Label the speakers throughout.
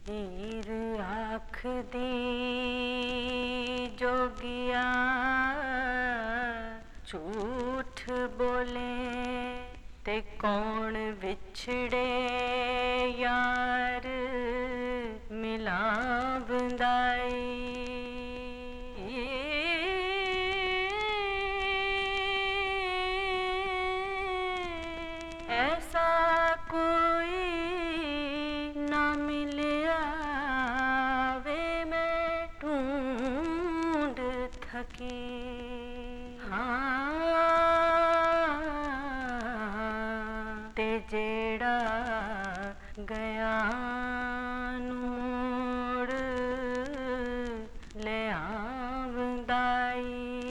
Speaker 1: हीर आख दी जोगिया झूठ बोले ते कौन विछड़े यार मिलावंदाई। ऐसा कोई ना मिलिया वे मैं ढूंढ थकी। हाँ ते जेड़ा गया नूड़ ले आवंदाई।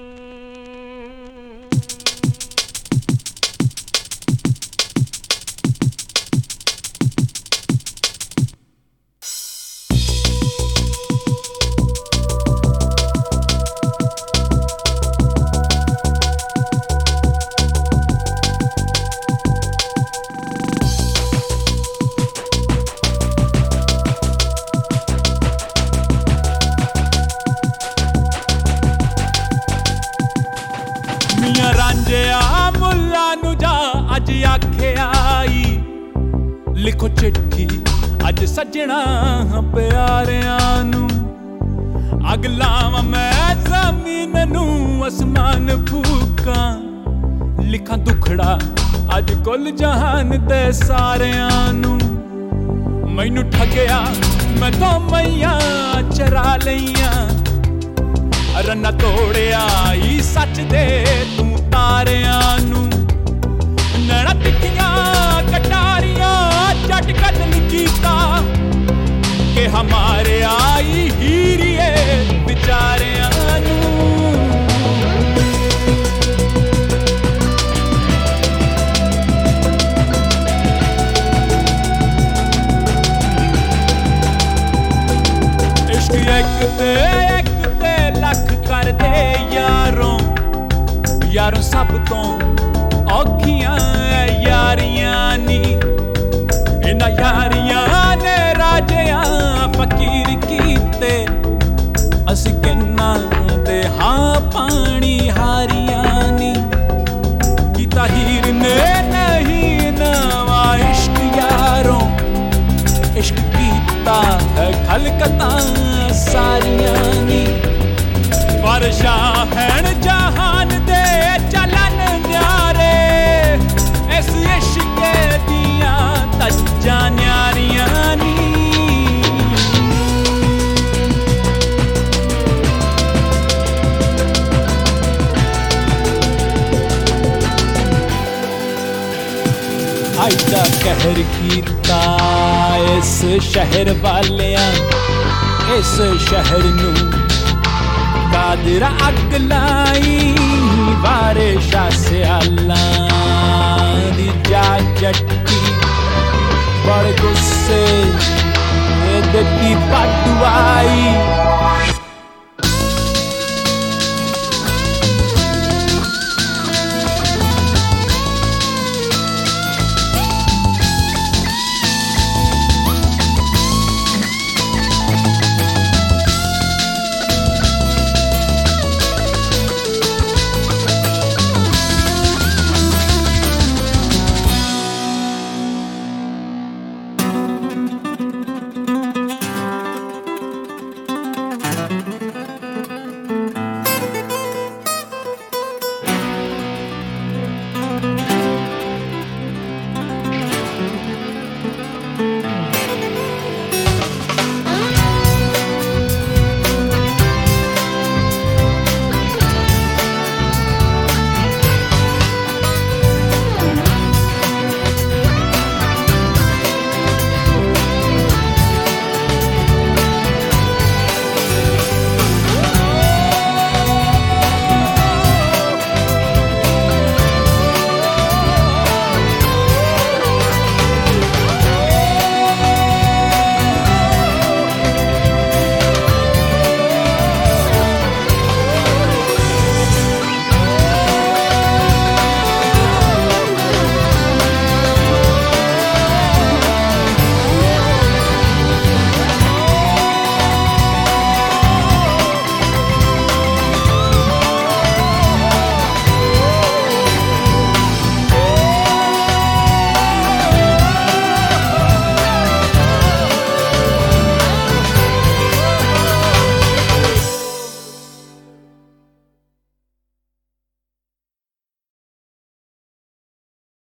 Speaker 2: मियां रांझिया मुल्ला नू जा अज आखिया आई लिखो चिट्ठी अज सजना प्यारियां नू। अग लावां मैं जमीन नू आसमान फूकां लिखां दुखड़ा अज कुल जहान दे सारियां नू। मैनू ठगया मैं तो मैया चरा लईयां रन्ना तोड़िया ई सच दे तू तारियां नू। नैना तिक्कियां कटारियां जट कतल कीता के हमारे आई हीरिए बेचारियां नू। इश्क एक ते लख कर दे यारों यारों सब तो औखियां यारियां नी। इन्हां यारियां ने राजियां फकीर कीते असी किन्ना दे हाँ पानी हारियां नी। कीता हीर ने नहीं नवा इश्क यारों इश्क कीता है खलकतां सारियां नी। वर्षा हैन जहान दे चलन न्यारे इस इश्क दियां तज्जां न्यारियां नी। आइदा कहर कीता इस शहर वालियां इस शहर नू कादरा अग लाई बारिशा स्यालां दी जा जट्टी बड़ गुस्से दित्ती पटवाई।